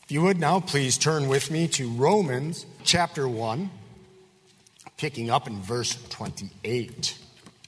If you would now please turn with me to Romans chapter 1, picking up in verse 28.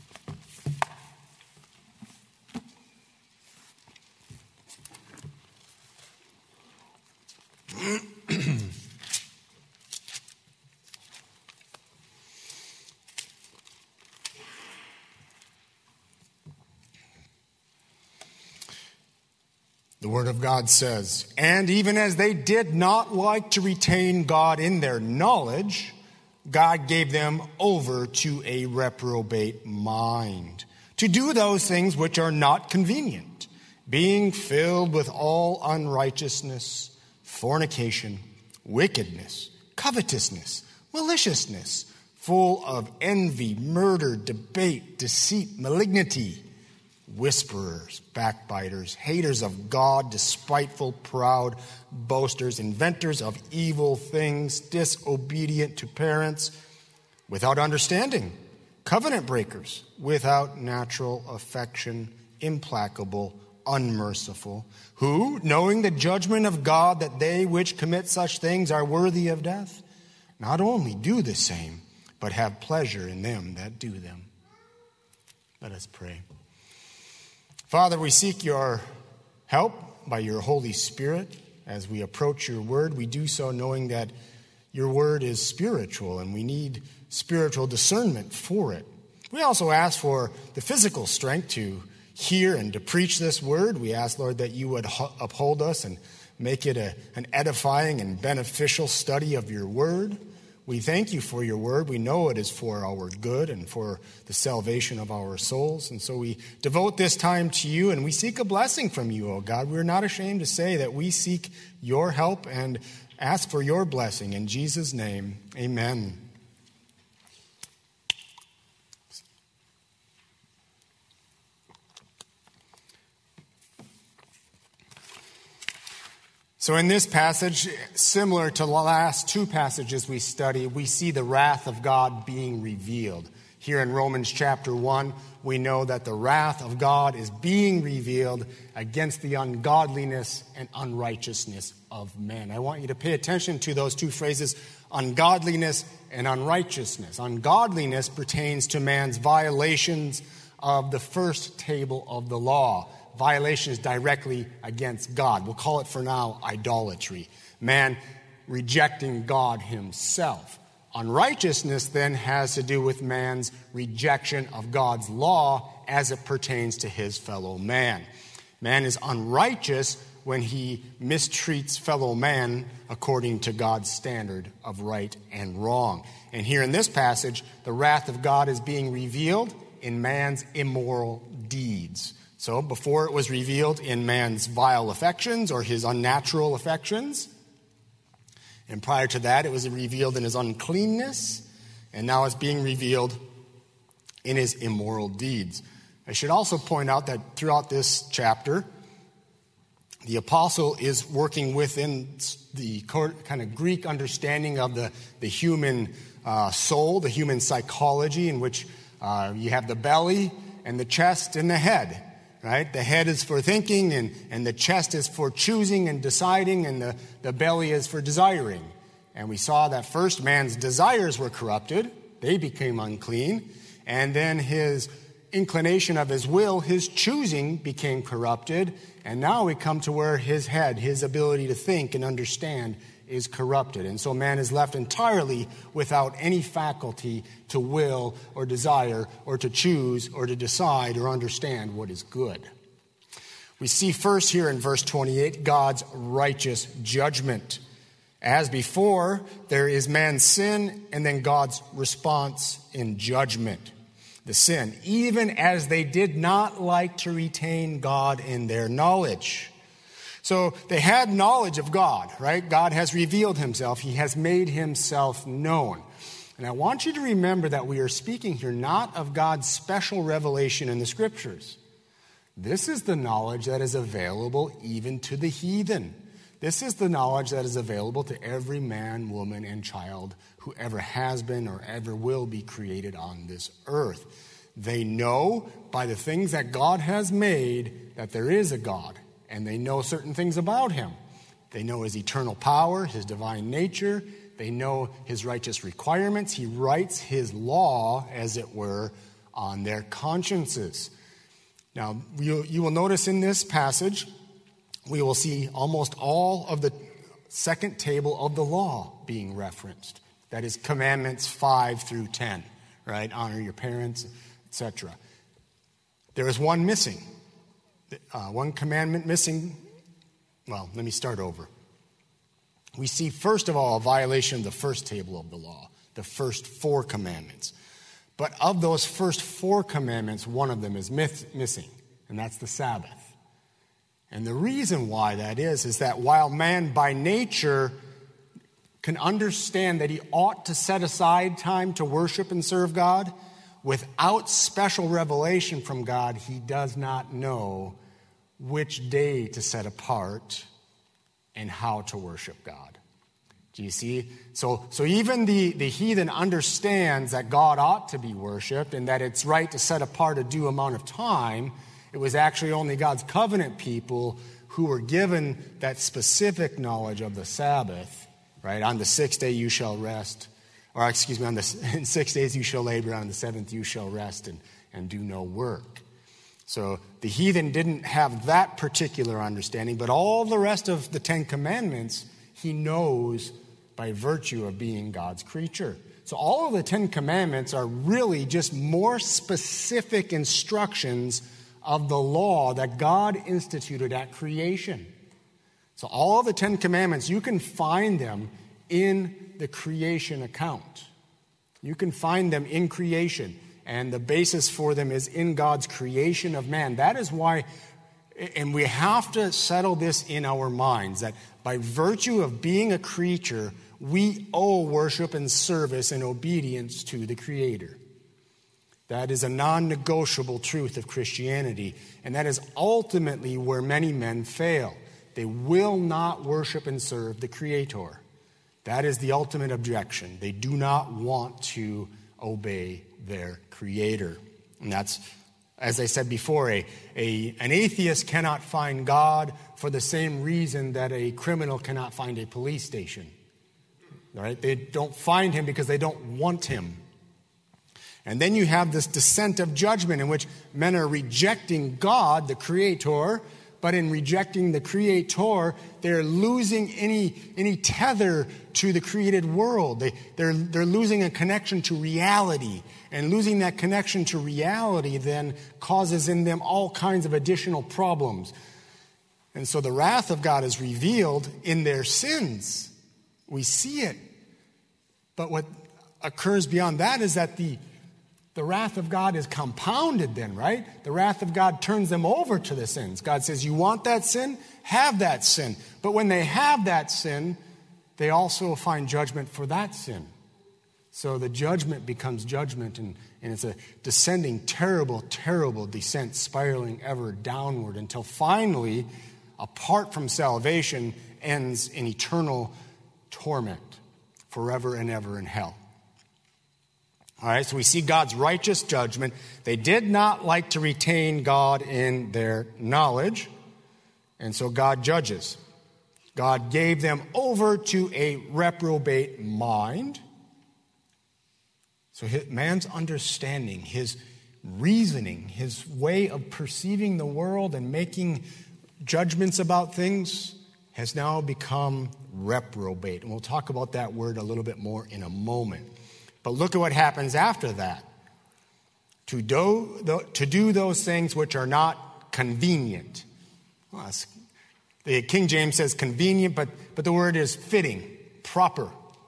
The Word of God says, "And even as they did not like to retain God in their knowledge, God gave them over to a reprobate mind, to do those things which are not convenient, being filled with all unrighteousness, fornication, wickedness, covetousness, maliciousness, full of envy, murder, debate, deceit, malignity, whisperers, backbiters, haters of God, despiteful, proud, boasters, inventors of evil things, disobedient to parents, without understanding, covenant breakers, without natural affection, implacable, unmerciful, who, knowing the judgment of God, that they which commit such things are worthy of death, not only do the same, but have pleasure in them that do them." Let us pray. Father, we seek your help by your Holy Spirit as we approach your word. We do so knowing that your word is spiritual and we need spiritual discernment for it. We also ask for the physical strength to hear and to preach this word. We ask, Lord, that you would uphold us and make it an edifying and beneficial study of your word. We thank you for your word. We know it is for our good and for the salvation of our souls. And so we devote this time to you and we seek a blessing from you, O God. We're not ashamed to say that we seek your help and ask for your blessing. In Jesus' name, amen. So in this passage, similar to the last two passages we studied, we see the wrath of God being revealed. Here in Romans chapter 1, we know that the wrath of God is being revealed against the ungodliness and unrighteousness of men. I want you to pay attention to those two phrases, ungodliness and unrighteousness. Ungodliness pertains to man's violations of the first table of the law. Violations directly against God. We'll call it for now idolatry. Man rejecting God himself. Unrighteousness then has to do with man's rejection of God's law as it pertains to his fellow man. Man is unrighteous when he mistreats fellow man according to God's standard of right and wrong. And here in this passage, the wrath of God is being revealed in man's immoral deeds. So before it was revealed in man's vile affections or his unnatural affections. And prior to that, it was revealed in his uncleanness. And now it's being revealed in his immoral deeds. I should also point out that throughout this chapter, the apostle is working within the kind of Greek understanding of the human soul, the human psychology, in which you have the belly and the chest and the head. Right? The head is for thinking, and the chest is for choosing and deciding, and the belly is for desiring. And we saw that first man's desires were corrupted. They became unclean. And then his inclination of his will, his choosing, became corrupted. And now we come to where his head, his ability to think and understand, is corrupted. And so man is left entirely without any faculty to will or desire or to choose or to decide or understand what is good. We see first here in verse 28 God's righteous judgment. As before, there is man's sin and then God's response in judgment. The sin, even as they did not like to retain God in their knowledge. So they had knowledge of God, right? God has revealed himself. He has made himself known. And I want you to remember that we are speaking here not of God's special revelation in the scriptures. This is the knowledge that is available even to the heathen. This is the knowledge that is available to every man, woman, and child who ever has been or ever will be created on this earth. They know by the things that God has made that there is a God. And they know certain things about him. They know his eternal power, his divine nature. They know his righteous requirements. He writes his law, as it were, on their consciences. Now, you will notice in this passage, we will see almost all of the second table of the law being referenced. That is commandments 5 through 10, right? Honor your parents, etc. There is one missing. One commandment missing. Well, let me start over. We see, first of all, a violation of the first table of the law, the first 4 commandments. But of those first 4 commandments, one of them is missing, and that's the Sabbath. And the reason why that is that while man by nature can understand that he ought to set aside time to worship and serve God, without special revelation from God, he does not know which day to set apart and how to worship God. Do you see? So even the heathen understands that God ought to be worshiped and that it's right to set apart a due amount of time. It was actually only God's covenant people who were given that specific knowledge of the Sabbath, right? On the 6th day you shall rest, in 6 days you shall labor, on the 7th you shall rest and do no work. So the heathen didn't have that particular understanding, but all the rest of the 10 commandments he knows by virtue of being God's creature. So all of the 10 commandments are really just more specific instructions of the law that God instituted at creation. So all of the 10 commandments, you can find them in the creation account. You can find them in creation, and the basis for them is in God's creation of man. That is why, and we have to settle this in our minds, that by virtue of being a creature, we owe worship and service and obedience to the Creator. That is a non-negotiable truth of Christianity, and that is ultimately where many men fail. They will not worship and serve the Creator. That is the ultimate objection. They do not want to obey their Creator. And that's, as I said before, an atheist cannot find God for the same reason that a criminal cannot find a police station. Right? They don't find him because they don't want him. And then you have this descent of judgment in which men are rejecting God, the Creator, but in rejecting the Creator, they're losing any tether to the created world. They're losing a connection to reality. And losing that connection to reality then causes in them all kinds of additional problems. And so the wrath of God is revealed in their sins. We see it. But what occurs beyond that is that the wrath of God is compounded then, right? The wrath of God turns them over to the sins. God says, you want that sin? Have that sin. But when they have that sin, they also find judgment for that sin. So the judgment becomes judgment, and it's a descending, terrible, terrible descent, spiraling ever downward until finally, apart from salvation, ends in eternal torment forever and ever in hell. All right, so we see God's righteous judgment. They did not like to retain God in their knowledge, and so God judges. God gave them over to a reprobate mind. So man's understanding, his reasoning, his way of perceiving the world and making judgments about things has now become reprobate. And we'll talk about that word a little bit more in a moment. But look at what happens after that. To do those things which are not convenient. Well, the King James says convenient, but the word is fitting, proper.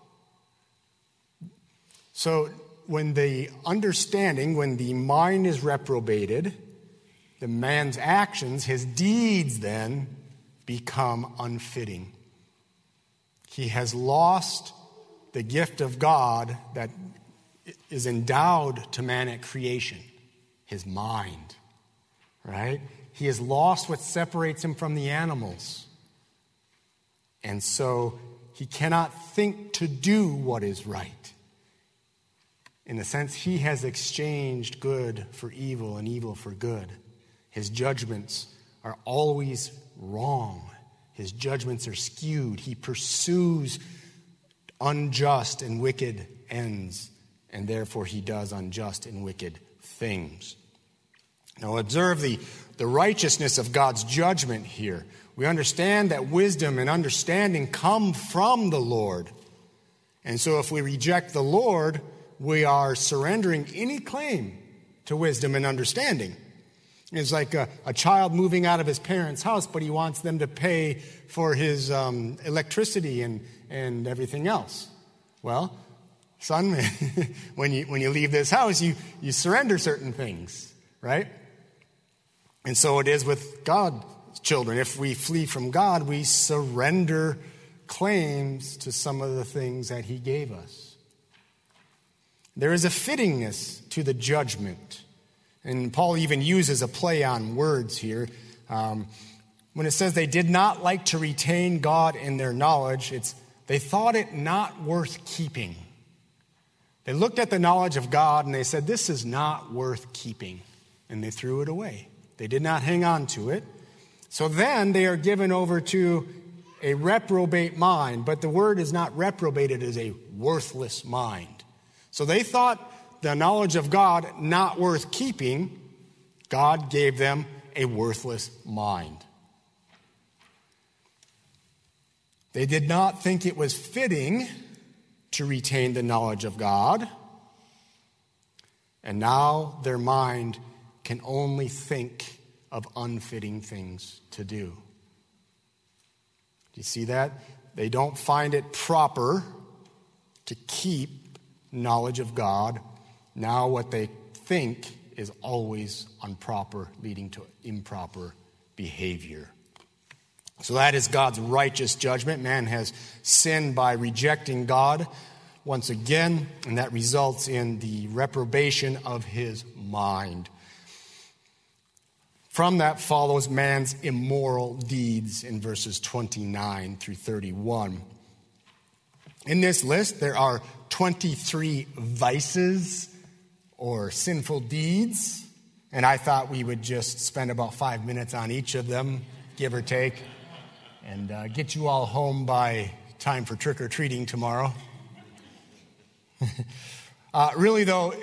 So when the mind is reprobated, the man's actions, his deeds then become unfitting. He has lost the gift of God that is endowed to man at creation, his mind, right? He has lost what separates him from the animals. And so he cannot think to do what is right. In a sense, he has exchanged good for evil and evil for good. His judgments are always wrong. His judgments are skewed. He pursues unjust and wicked ends, and therefore he does unjust and wicked things. Now observe the righteousness of God's judgment here. We understand that wisdom and understanding come from the Lord. And so if we reject the Lord, we are surrendering any claim to wisdom and understanding. It's like a child moving out of his parents' house, but he wants them to pay for his electricity and everything else. Well, son, when you leave this house, you surrender certain things, right? And so it is with God's children. If we flee from God, we surrender claims to some of the things that he gave us. There is a fittingness to the judgment. And Paul even uses a play on words here. When it says they did not like to retain God in their knowledge, they thought it not worth keeping. They looked at the knowledge of God and they said, this is not worth keeping. And they threw it away. They did not hang on to it. So then they are given over to a reprobate mind. But the word is not reprobate, it is a worthless mind. So they thought the knowledge of God not worth keeping. God gave them a worthless mind. They did not think it was fitting to retain the knowledge of God. And now their mind can only think of unfitting things to do. Do you see that? They don't find it proper to keep knowledge of God. Now what they think is always improper, leading to improper behavior. So that is God's righteous judgment. Man has sinned by rejecting God once again, and that results in the reprobation of his mind. From that follows man's immoral deeds in verses 29 through 31. In this list, there are 23 vices or sinful deeds, and I thought we would just spend about 5 minutes on each of them, give or take, and get you all home by time for trick-or-treating tomorrow. Really, though,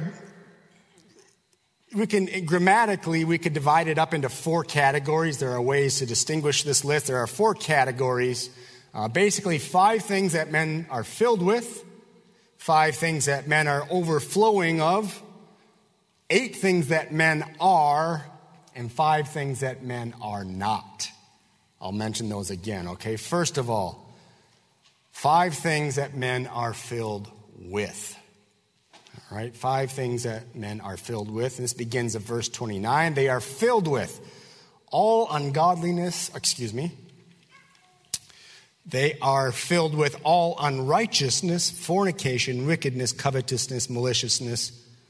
we could divide it up into 4 categories. There are ways to distinguish this list. There are 4 categories. Basically, 5 things that men are filled with, 5 things that men are overflowing of, 8 things that men are, and 5 things that men are not. I'll mention those again, okay? First of all, 5 things that men are filled with. All right, 5 things that men are filled with. And this begins at verse 29. They are filled with all ungodliness, They are filled with all unrighteousness, fornication, wickedness, covetousness, maliciousness.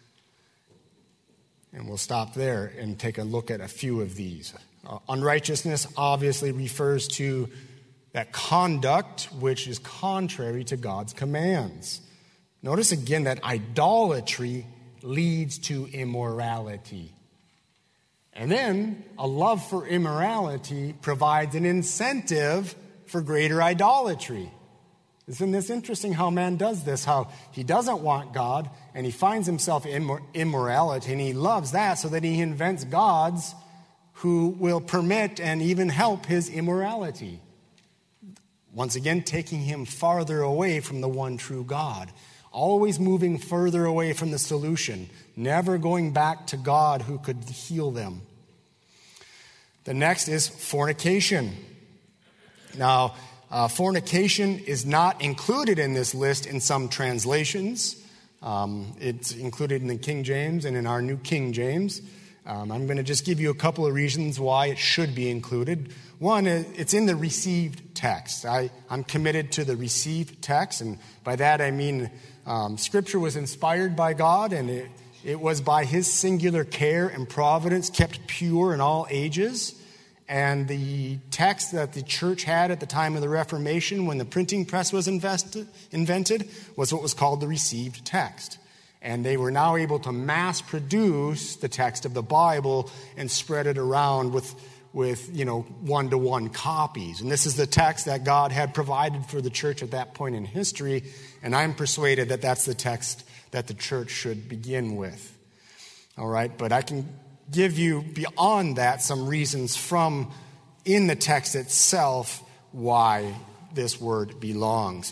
And we'll stop there and take a look at a few of these. Unrighteousness obviously refers to that conduct which is contrary to God's commands. Notice again that idolatry leads to immorality. And then a love for immorality provides an incentive for greater idolatry. Isn't this interesting how man does this? How he doesn't want God and he finds himself in immorality and he loves that so that he invents gods who will permit and even help his immorality. Once again, taking him farther away from the one true God. Always moving further away from the solution. Never going back to God who could heal them. The next is fornication. Now, fornication is not included in this list in some translations. It's included in the King James and in our New King James. I'm going to just give you a couple of reasons why it should be included. One, it's in the received text. I'm committed to the received text, and by that I mean Scripture was inspired by God, and it was by his singular care and providence kept pure in all ages. And the text that the church had at the time of the Reformation, when the printing press was invented, was what was called the received text. And they were now able to mass produce the text of the Bible and spread it around with with, one-to-one copies. And this is the text that God had provided for the church at that point in history, and I'm persuaded that that's the text that the church should begin with. All right, but I can give you beyond that some reasons from in the text itself why this word belongs.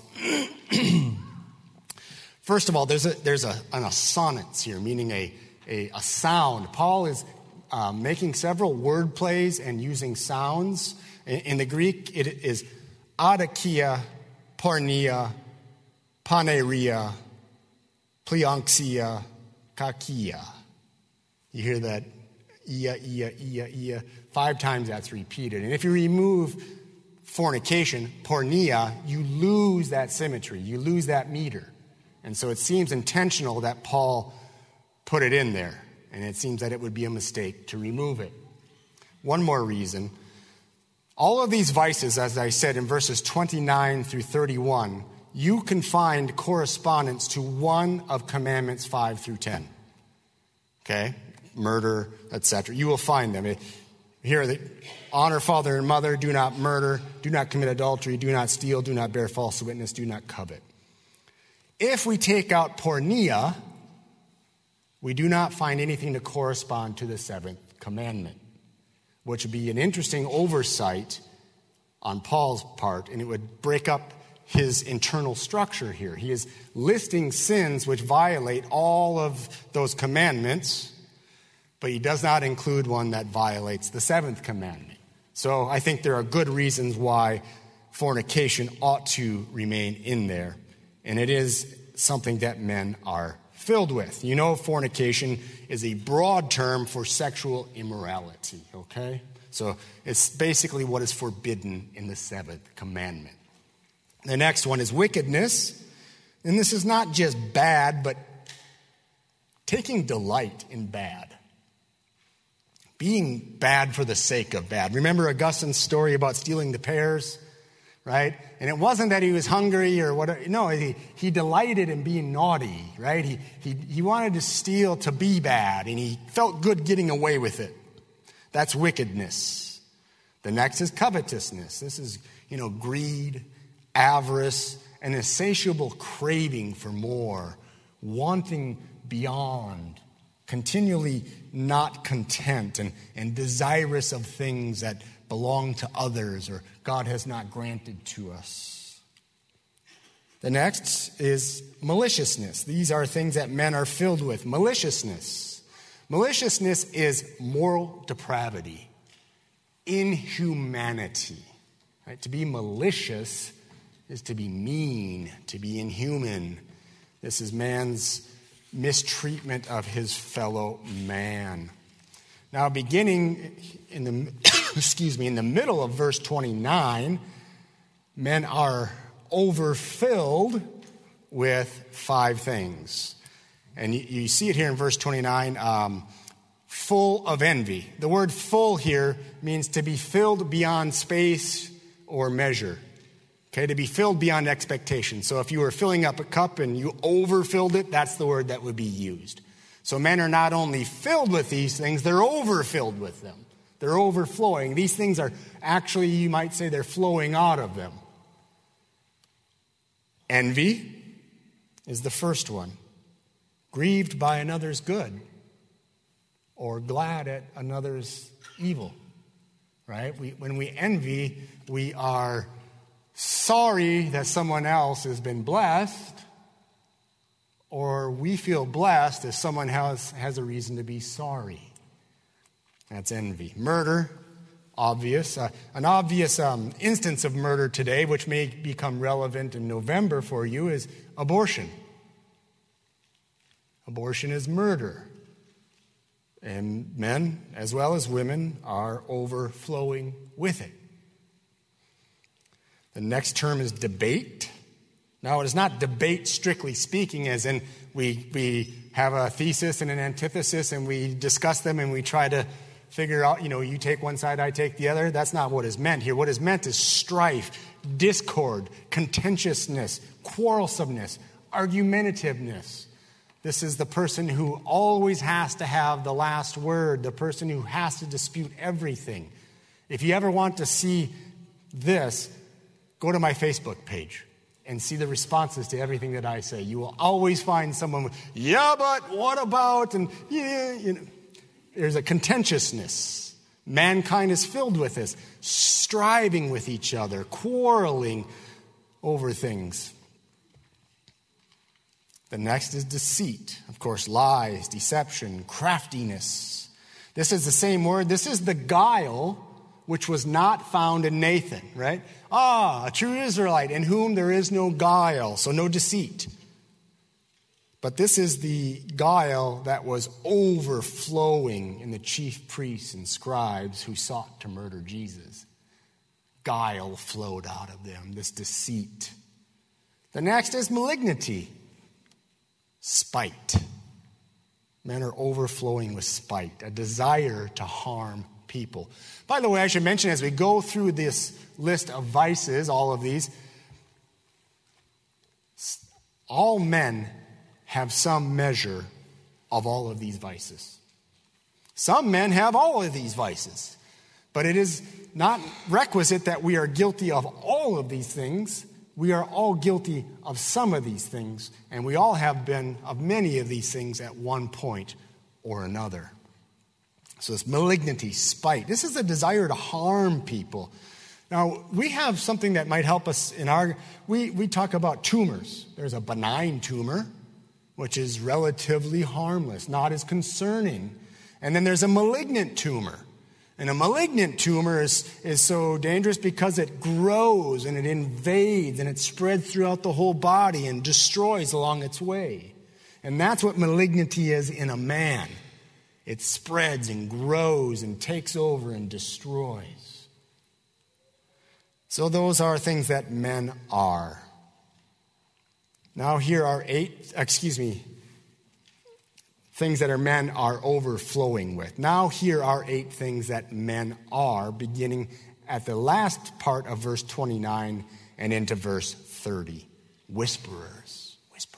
First of all, there's an assonance here, meaning a sound. Paul is making several word plays and using sounds. In the Greek, it is adakia, porneia, paneria, pleonxia, kakia. You hear that? Ia. 5 times that's repeated. And if you remove fornication, porneia, you lose that symmetry. You lose that meter. And so it seems intentional that Paul put it in there. And it seems that it would be a mistake to remove it. One more reason. All of these vices, as I said in verses 29 through 31, you can find correspondence to one of commandments 5 through 10. Okay? Murder, etc. You will find them. Here, honor father and mother, do not murder, do not commit adultery, do not steal, do not bear false witness, do not covet. If we take out porneia, we do not find anything to correspond to the 7th commandment, which would be an interesting oversight on Paul's part, and it would break up his internal structure here. He is listing sins which violate all of those commandments, but he does not include one that violates the 7th commandment. So I think there are good reasons why fornication ought to remain in there, and it is something that men are filled with. Fornication is a broad term for sexual immorality, okay? So it's basically what is forbidden in the 7th commandment. The next one is wickedness. And this is not just bad, but taking delight in bad. Being bad for the sake of bad. Remember Augustine's story about stealing the pears? Right? And it wasn't that he was hungry or whatever. No, he delighted in being naughty, right? He wanted to steal to be bad, and he felt good getting away with it. That's wickedness. The next is covetousness. This is, greed, avarice, an insatiable craving for more, wanting beyond, continually not content and desirous of things that belong to others or God has not granted to us. The next is maliciousness. These are things that men are filled with. Maliciousness. Maliciousness is moral depravity, inhumanity. Right? To be malicious is to be mean, to be inhuman. This is man's mistreatment of his fellow man. Now, beginning in the middle of verse 29, men are overfilled with 5 things. And you see it here in verse 29, full of envy. The word full here means to be filled beyond space or measure. Okay, to be filled beyond expectation. So if you were filling up a cup and you overfilled it, that's the word that would be used. So men are not only filled with these things, they're overfilled with them. They're overflowing. These things are actually, you might say, they're flowing out of them. Envy is the first one. Grieved by another's good or glad at another's evil. Right? When we envy, we are sorry that someone else has been blessed, or we feel blessed if someone else has a reason to be sorry. That's envy. Murder, obvious. An obvious instance of murder today, which may become relevant in November for you, is abortion. Abortion is murder. And men, as well as women, are overflowing with it. The next term is debate. Now, it is not debate strictly speaking, as in we have a thesis and an antithesis and we discuss them and we try to figure out, you take one side, I take the other. That's not what is meant here. What is meant is strife, discord, contentiousness, quarrelsomeness, argumentativeness. This is the person who always has to have the last word, the person who has to dispute everything. If you ever want to see this, go to my Facebook page and see the responses to everything that I say. You will always find someone with, yeah, but what about? And yeah, there's a contentiousness. Mankind is filled with this, striving with each other, quarreling over things. The next is deceit. Of course, lies, deception, craftiness. This is the same word. This is the guile which was not found in Nathan, right? A true Israelite in whom there is no guile, so no deceit. But this is the guile that was overflowing in the chief priests and scribes who sought to murder Jesus. Guile flowed out of them, this deceit. The next is malignity. Spite. Men are overflowing with spite, a desire to harm people. By the way, I should mention as we go through this list of vices, all of these, all men have some measure of all of these vices. Some men have all of these vices, but it is not requisite that we are guilty of all of these things. We are all guilty of some of these things, and we all have been of many of these things at one point or another. So it's malignity, spite. This is a desire to harm people. Now, we have something that might help us in we talk about tumors. There's a benign tumor, which is relatively harmless, not as concerning. And then there's a malignant tumor. And a malignant tumor is so dangerous because it grows and it invades and it spreads throughout the whole body and destroys along its way. And that's what malignity is in a man. It spreads and grows and takes over and destroys. So those are things that men are. Now here are things that men are overflowing with. Now here are 8 things that men are, beginning at the last part of verse 29 and into verse 30. Whisperers.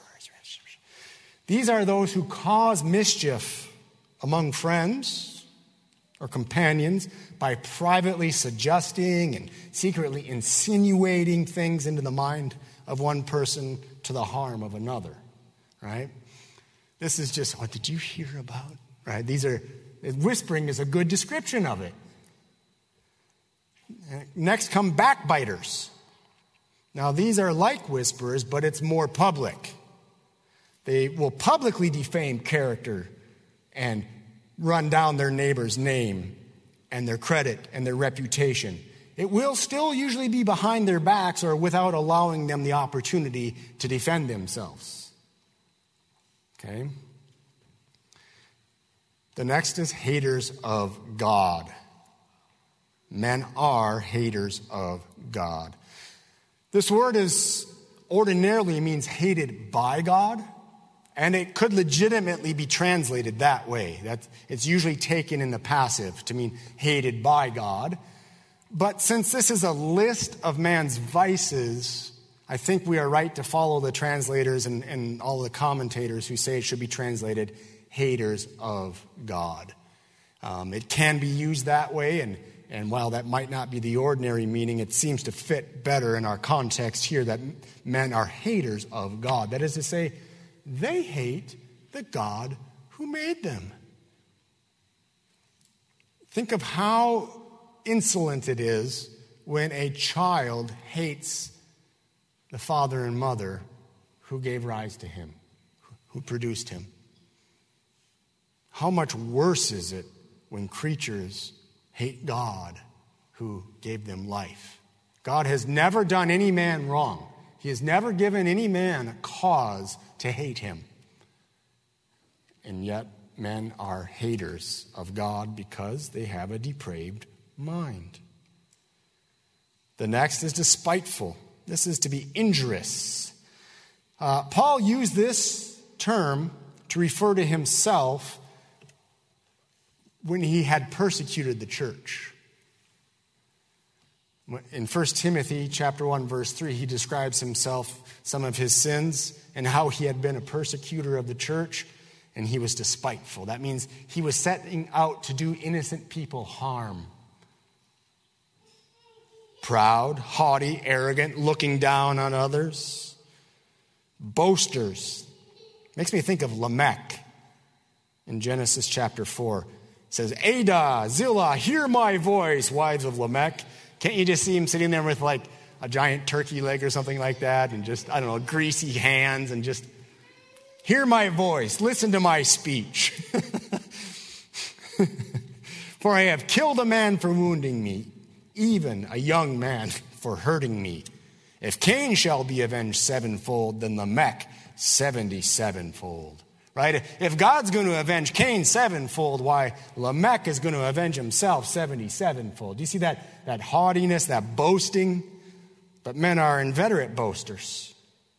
These are those who cause mischief among friends or companions by privately suggesting and secretly insinuating things into the mind of one person to the harm of another, right? This is just, what did you hear about? Right? Whispering is a good description of it. Next come backbiters. Now these are like whisperers, but it's more public. They will publicly defame character and run down their neighbor's name and their credit and their reputation. It will still usually be behind their backs or without allowing them the opportunity to defend themselves. Okay? The next is haters of God. Men are haters of God. This word ordinarily means hated by God, and it could legitimately be translated that way. It's usually taken in the passive to mean hated by God. But since this is a list of man's vices, I think we are right to follow the translators and all the commentators who say it should be translated haters of God. It can be used that way, and while that might not be the ordinary meaning, it seems to fit better in our context here that men are haters of God. That is to say, they hate the God who made them. Think of how insolent it is when a child hates the father and mother who gave rise to him, who produced him. How much worse is it when creatures hate God who gave them life? God has never done any man wrong. He has never given any man a cause to hate him. And yet men are haters of God because they have a depraved mind. The next is despiteful. This is to be injurious. Paul used this term to refer to himself when he had persecuted the church. In 1 Timothy chapter 1, verse 3, he describes himself, some of his sins, and how he had been a persecutor of the church, and he was despiteful. That means he was setting out to do innocent people harm. proud, haughty, arrogant, looking down on others, boasters. Makes me think of Lamech in Genesis chapter 4. It says, Ada, Zillah, hear my voice, wives of Lamech. Can't you just see him sitting there with like a giant turkey leg or something like that and just, I don't know, greasy hands and just, hear my voice, listen to my speech. For I have killed a man for wounding me, even a young man for hurting me. If Cain shall be avenged sevenfold, then Lamech 77-fold. Right? If God's going to avenge Cain sevenfold, why Lamech is going to avenge himself 77-fold. Do you see that haughtiness, that boasting? But men are inveterate boasters.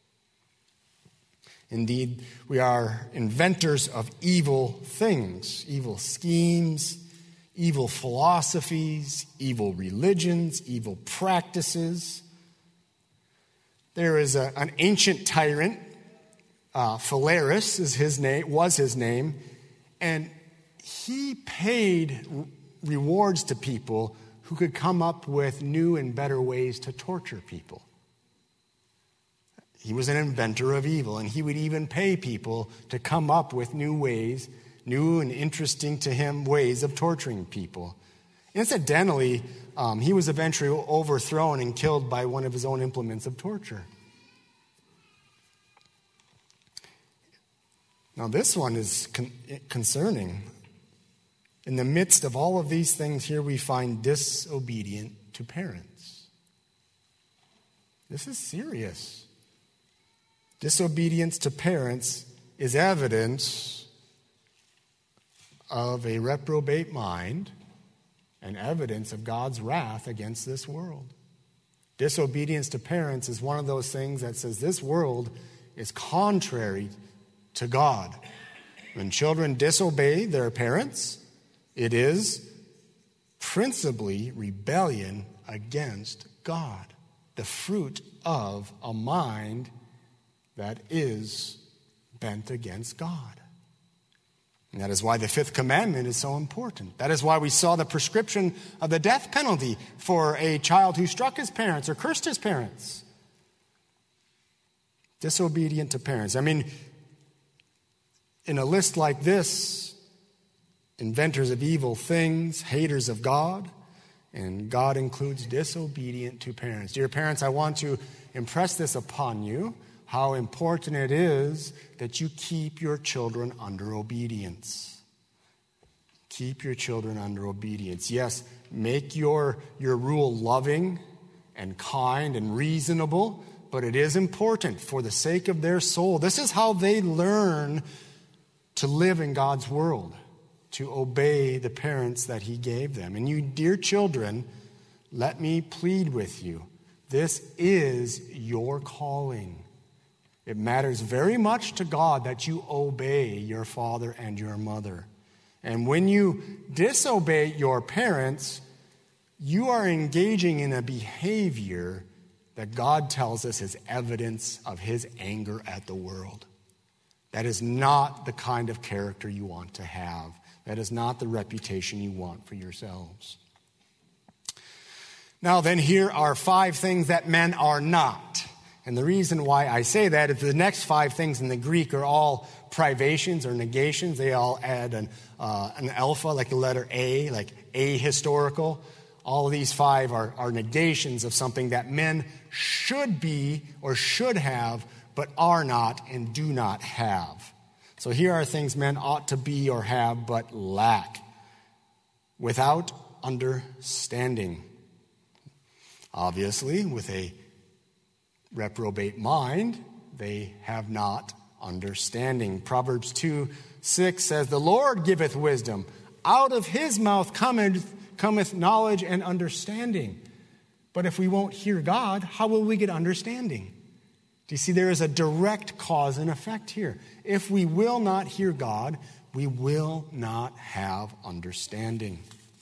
Indeed, we are inventors of evil things, evil schemes, evil philosophies, evil religions, evil practices. There is an ancient tyrant, Phalaris was his name, and he paid rewards to people who could come up with new and better ways to torture people. He was an inventor of evil, and he would even pay people to come up with new ways, new and interesting to him ways of torturing people. Incidentally, he was eventually overthrown and killed by one of his own implements of torture. Now, this one is concerning. In the midst of all of these things, here we find disobedient to parents. This is serious. Disobedience to parents is evidence of a reprobate mind and evidence of God's wrath against this world. Disobedience to parents is one of those things that says this world is contrary to God. When children disobey their parents, it is principally rebellion against God, the fruit of a mind that is bent against God. And that is why the fifth commandment is so important. That is why we saw the prescription of the death penalty for a child who struck his parents or cursed his parents. Disobedient to parents. I mean, in a list like this, inventors of evil things, haters of God, and God includes disobedient to parents. Dear parents, I want to impress this upon you, how important it is that you keep your children under obedience. Keep your children under obedience. Yes, make your rule loving and kind and reasonable, but it is important for the sake of their soul. This is how they learn to live in God's world, to obey the parents that He gave them. And you, dear children, let me plead with you. This is your calling. It matters very much to God that you obey your father and your mother. And when you disobey your parents, you are engaging in a behavior that God tells us is evidence of His anger at the world. That is not the kind of character you want to have. That is not the reputation you want for yourselves. Now then, here are 5 things that men are not. And the reason why I say that is the next 5 things in the Greek are all privations or negations. They all add an alpha, like the letter A, like ahistorical. All of these 5 are negations of something that men should be or should have, but are not and do not have. So here are things men ought to be or have, but lack. Without understanding. Obviously, with a reprobate mind, they have not understanding. Proverbs 2:6 says, "The Lord giveth wisdom. Out of His mouth cometh knowledge and understanding." But if we won't hear God, how will we get understanding? Do you see there is a direct cause and effect here? If we will not hear God, we will not have understanding.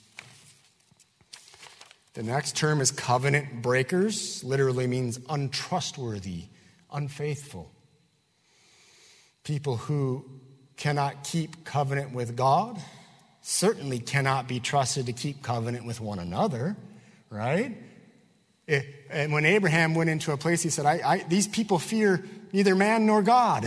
The next term is covenant breakers. Literally means untrustworthy, unfaithful. People who cannot keep covenant with God certainly cannot be trusted to keep covenant with one another, right? And when Abraham went into a place, he said, these people fear neither man nor God.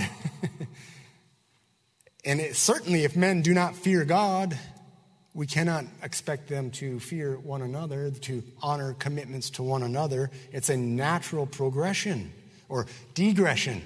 And certainly if men do not fear God, we cannot expect them to fear one another, to honor commitments to one another. It's a natural progression or degression.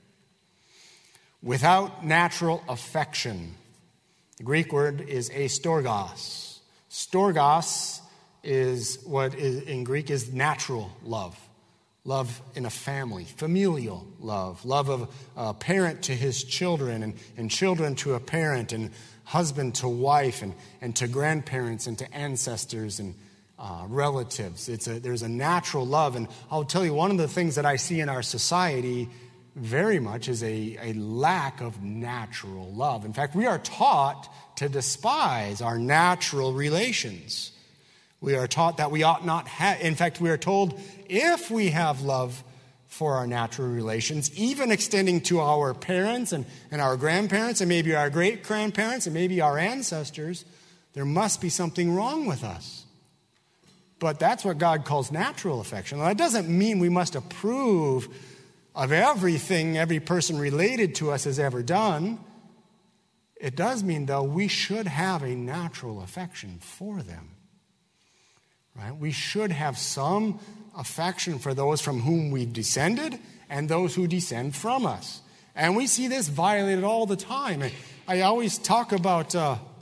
Without natural affection. The Greek word is astorgos. Storgos is what in Greek is natural love. Love in a family, familial love. Love of a parent to his children and children to a parent and husband to wife and to grandparents and to ancestors and relatives. There's a natural love. And I'll tell you, one of the things that I see in our society very much is a lack of natural love. In fact, we are taught to despise our natural relations. We are taught that we ought not have. In fact, we are told if we have love for our natural relations, even extending to our parents and our grandparents and maybe our great-grandparents and maybe our ancestors, there must be something wrong with us. But that's what God calls natural affection. Now, that doesn't mean we must approve of everything every person related to us has ever done. It does mean, though, we should have a natural affection for them. Right? We should have some affection for those from whom we've descended and those who descend from us. And we see this violated all the time. I always talk about,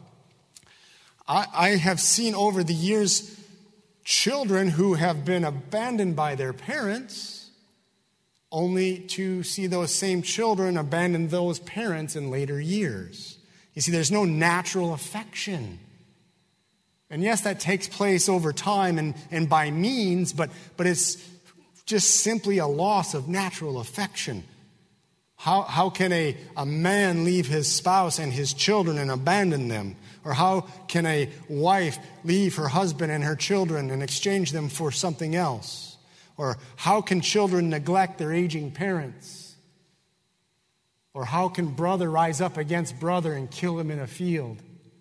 I have seen over the years children who have been abandoned by their parents only to see those same children abandon those parents in later years. You see, there's no natural affection. And yes, that takes place over time and by means, but it's just simply a loss of natural affection. How can a man leave his spouse and his children and abandon them? Or how can a wife leave her husband and her children and exchange them for something else? Or how can children neglect their aging parents? Or how can brother rise up against brother and kill him in a field?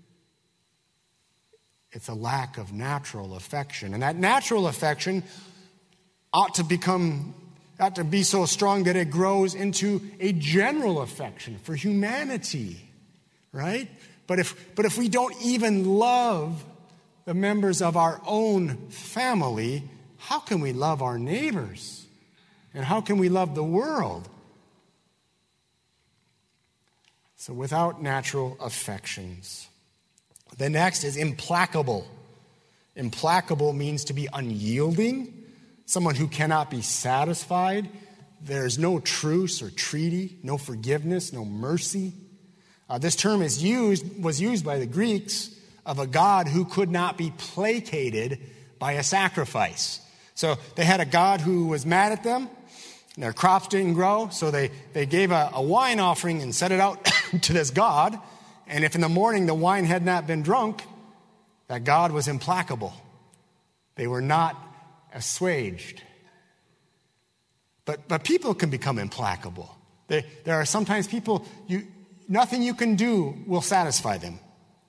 It's a lack of natural affection. And that natural affection ought to be so strong that it grows into a general affection for humanity, right? But if we don't even love the members of our own family, how can we love our neighbors? And how can we love the world? So without natural affections. The next is implacable. Implacable means to be unyielding, someone who cannot be satisfied. There's no truce or treaty, no forgiveness, no mercy. This term was used by the Greeks of a god who could not be placated by a sacrifice. So they had a god who was mad at them, and their crops didn't grow, so they gave a wine offering and set it out to this god. And if in the morning the wine had not been drunk, that God was implacable. They were not assuaged. But people can become implacable. There are sometimes people, nothing you can do will satisfy them.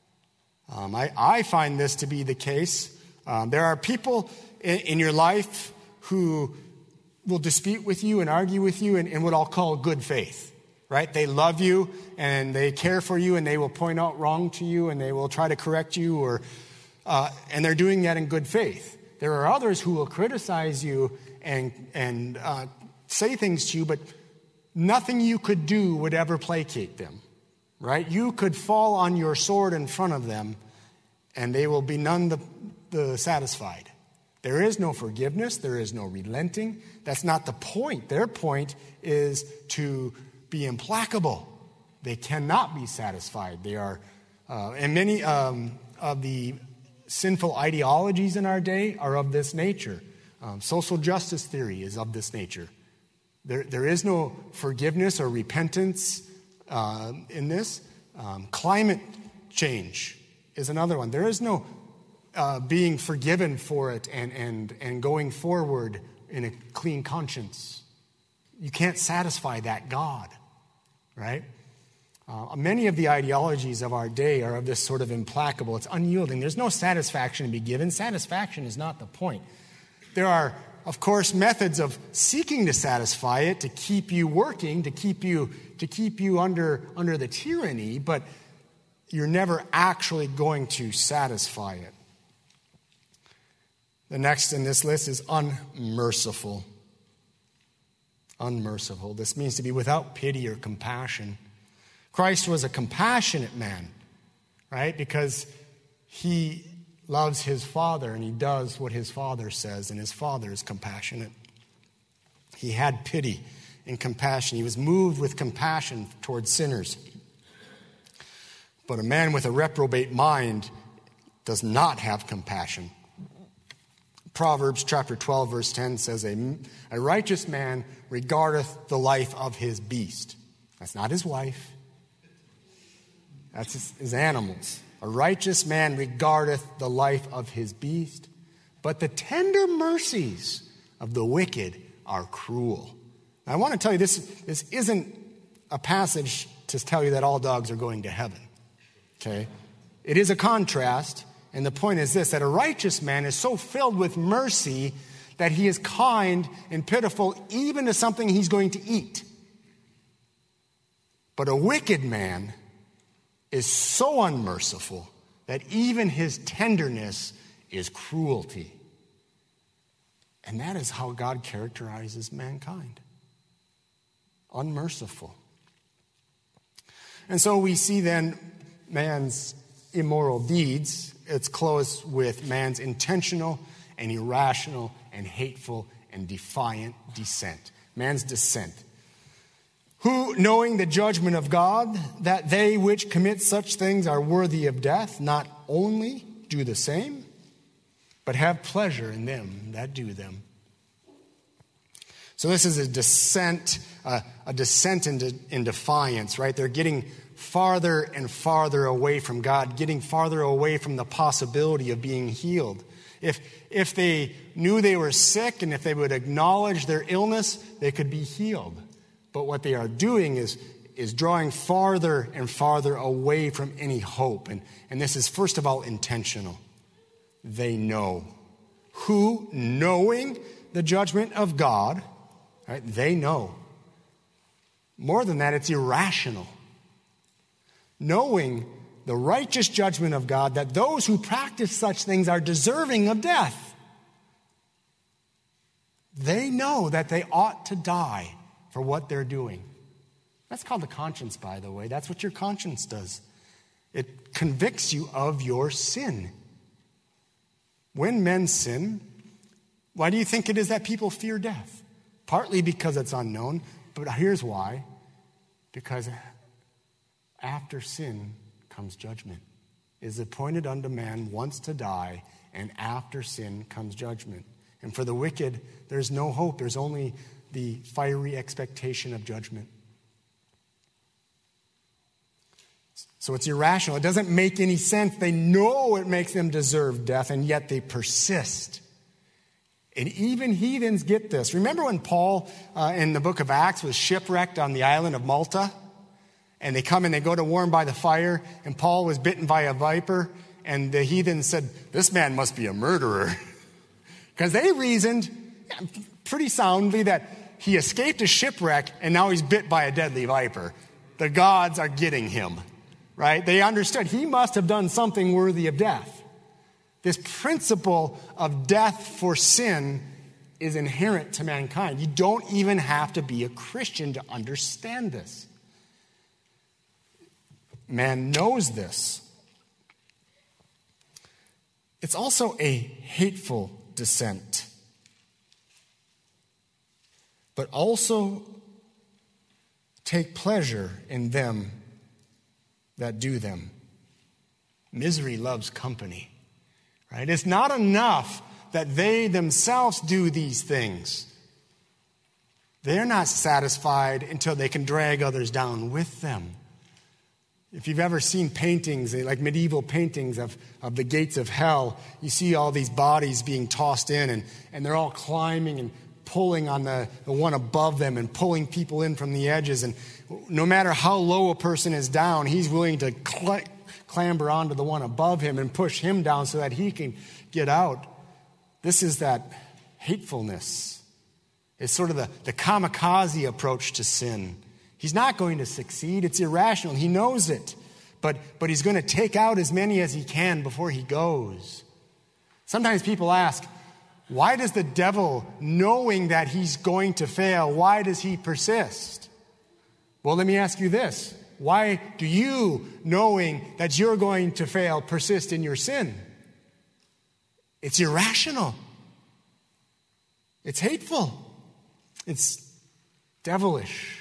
I find this to be the case. There are people in your life who will dispute with you and argue with you in what I'll call good faith. Right? They love you and they care for you and they will point out wrong to you and they will try to correct you and they're doing that in good faith. There are others who will criticize you and say things to you, but nothing you could do would ever placate them. Right? You could fall on your sword in front of them and they will be none the satisfied. There is no forgiveness. There is no relenting. That's not the point. Their point is to be implacable. They cannot be satisfied. They are, and many of the sinful ideologies in our day are of this nature. Social justice theory is of this nature. There is no forgiveness or repentance in this. Climate change is another one. There is no being forgiven for it and going forward in a clean conscience. You can't satisfy that God, right? Many of the ideologies of our day are of this sort of implacable. It's unyielding. There's no satisfaction to be given. Satisfaction is not the point. There are of course, methods of seeking to satisfy it, to keep you working, to keep you under the tyranny, but you're never actually going to satisfy it. The next in this list is unmerciful. Unmerciful. This means to be without pity or compassion. Christ was a compassionate man, right? Because he loves his Father and he does what his Father says, and his Father is compassionate. He had pity and compassion. He was moved with compassion towards sinners. But a man with a reprobate mind does not have compassion. Proverbs chapter 12, verse 10 says, a righteous man regardeth the life of his beast. That's not his wife. That's his animals. A righteous man regardeth the life of his beast, but the tender mercies of the wicked are cruel. Now, I want to tell you, this isn't a passage to tell you that all dogs are going to heaven. Okay? It is a contrast, and the point is this, that a righteous man is so filled with mercy that he is kind and pitiful even to something he's going to eat. But a wicked man is so unmerciful that even his tenderness is cruelty. And that is how God characterizes mankind. Unmerciful. And so we see then man's immoral deeds. It's close with man's intentional and irrational and hateful and defiant dissent. Man's dissent. Who, knowing the judgment of God, that they which commit such things are worthy of death, not only do the same, but have pleasure in them that do them. So this is a dissent in defiance, right? They're getting farther and farther away from God, getting farther away from the possibility of being healed. If they knew they were sick and if they would acknowledge their illness, they could be healed. But what they are doing is drawing farther and farther away from any hope. And this is, first of all, intentional. They know. Who, knowing the judgment of God, right, they know. More than that, it's irrational. Knowing the righteous judgment of God, that those who practice such things are deserving of death. They know that they ought to die for what they're doing. That's called the conscience, by the way. That's what your conscience does. It convicts you of your sin. When men sin, why do you think it is that people fear death? Partly because it's unknown, but here's why. Because after sin comes judgment. It is appointed unto man once to die, and after sin comes judgment. And for the wicked, there's no hope. There's only the fiery expectation of judgment. So it's irrational. It doesn't make any sense. They know it makes them deserve death, and yet they persist. And even heathens get this. Remember when Paul, in the book of Acts, was shipwrecked on the island of Malta? And they come and they go to warm by the fire, and Paul was bitten by a viper, and the heathens said, this man must be a murderer. Because they reasoned pretty soundly that he escaped a shipwreck, and now he's bit by a deadly viper. The gods are getting him, right? They understood he must have done something worthy of death. This principle of death for sin is inherent to mankind. You don't even have to be a Christian to understand this. Man knows this. It's also a hateful dissent, but also take pleasure in them that do them. Misery loves company, right? It's not enough that they themselves do these things. They're not satisfied until they can drag others down with them. If you've ever seen paintings, like medieval paintings of the gates of hell, you see all these bodies being tossed in, and they're all climbing and pulling on the one above them and pulling people in from the edges. And no matter how low a person is down, he's willing to clamber onto the one above him and push him down so that he can get out. This is that hatefulness. It's sort of the kamikaze approach to sin. He's not going to succeed. It's irrational. He knows it. But he's going to take out as many as he can before he goes. Sometimes people ask, why does the devil, knowing that he's going to fail, why does he persist? Well, let me ask you this. Why do you, knowing that you're going to fail, persist in your sin? It's irrational. It's hateful. It's devilish.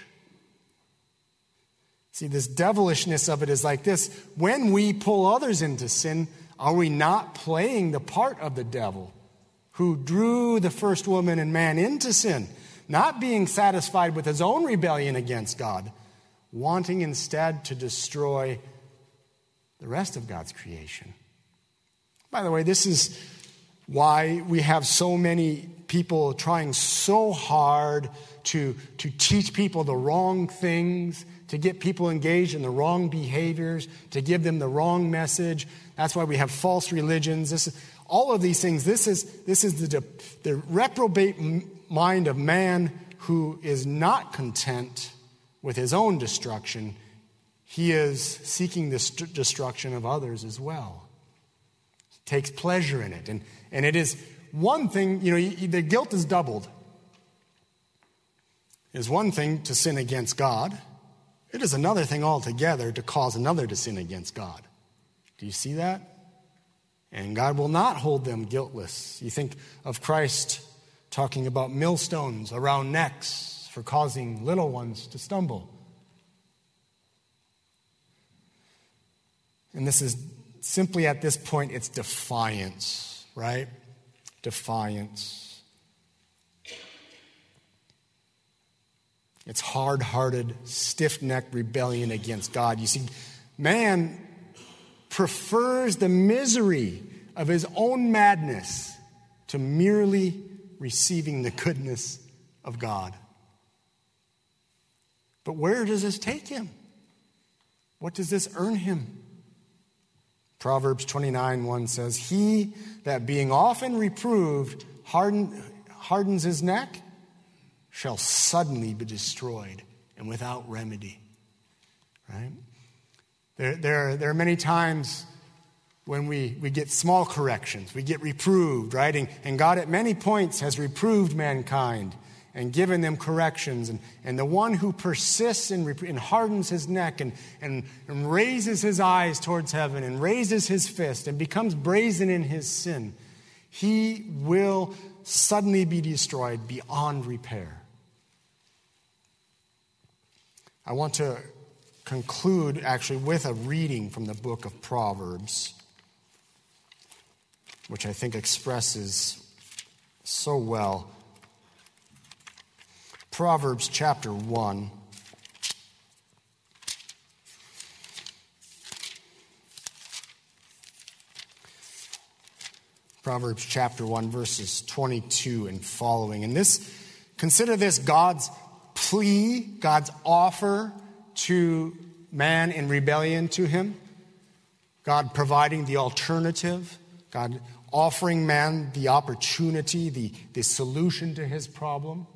See, this devilishness of it is like this. When we pull others into sin, are we not playing the part of the devil who drew the first woman and man into sin, not being satisfied with his own rebellion against God, wanting instead to destroy the rest of God's creation? By the way, this is why we have so many people trying so hard to teach people the wrong things, to get people engaged in the wrong behaviors, to give them the wrong message. That's why we have false religions. All of these things. This is the reprobate mind of man who is not content with his own destruction. He is seeking the destruction of others as well. He takes pleasure in it. And it is one thing, the guilt is doubled. It is one thing to sin against God. It is another thing altogether to cause another to sin against God. Do you see that? And God will not hold them guiltless. You think of Christ talking about millstones around necks for causing little ones to stumble. And this is simply at this point, it's defiance, right? Defiance. It's hard-hearted, stiff-necked rebellion against God. You see, man prefers the misery of his own madness to merely receiving the goodness of God. But where does this take him? What does this earn him? Proverbs 29:1 says, "He that being often reproved hardens his neck shall suddenly be destroyed and without remedy." Right? There are many times when we get small corrections, we get reproved, right? And God at many points has reproved mankind and given them corrections. And the one who persists and hardens his neck and raises his eyes towards heaven and raises his fist and becomes brazen in his sin, he will suddenly be destroyed beyond repair. I want to conclude actually with a reading from the book of Proverbs, which I think expresses so well. Proverbs chapter 1. Proverbs chapter 1, verses 22 and following. And consider this God's plea, God's offer to man in rebellion to him. God providing the alternative. God offering man the opportunity, the solution to his problem.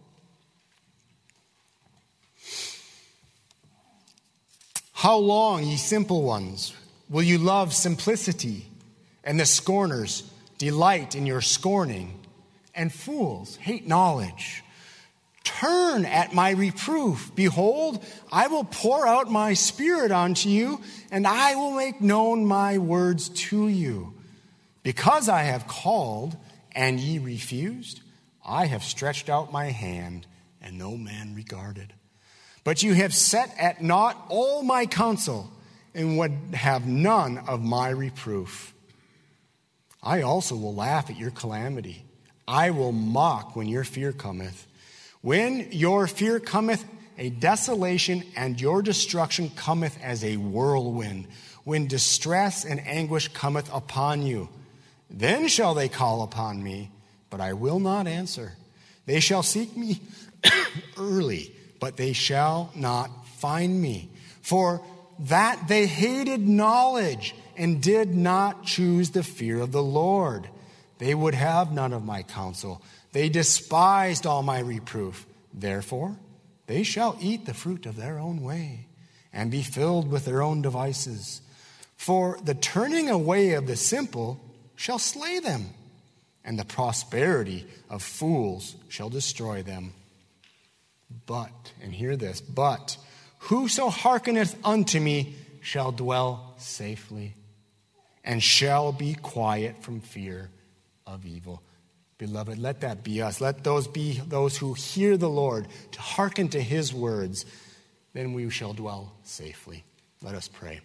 "How long, ye simple ones, will you love simplicity, and the scorners delight in your scorning, and fools hate knowledge? Turn at my reproof. Behold, I will pour out my spirit onto you, and I will make known my words to you. Because I have called, and ye refused, I have stretched out my hand, and no man regarded. But you have set at naught all my counsel, and would have none of my reproof. I also will laugh at your calamity. I will mock when your fear cometh. When your fear cometh, a desolation, and your destruction cometh as a whirlwind, when distress and anguish cometh upon you. Then shall they call upon me, but I will not answer. They shall seek me early, but they shall not find me. For that they hated knowledge and did not choose the fear of the Lord. They would have none of my counsel. They despised all my reproof. Therefore, they shall eat the fruit of their own way and be filled with their own devices. For the turning away of the simple shall slay them, and the prosperity of fools shall destroy them. But, and hear this, but whoso hearkeneth unto me shall dwell safely, and shall be quiet from fear of evil. Beloved, let that be us. Let those be those who hear the Lord, to hearken to his words. Then we shall dwell safely. Let us pray.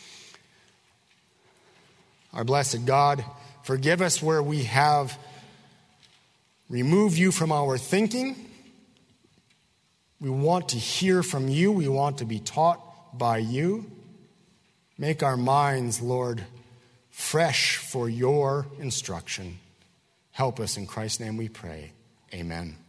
Our blessed God, forgive us where we have removed you from our thinking. We want to hear from you. We want to be taught by you. Make our minds, Lord, fresh for your instruction. Help us in Christ's name we pray. Amen.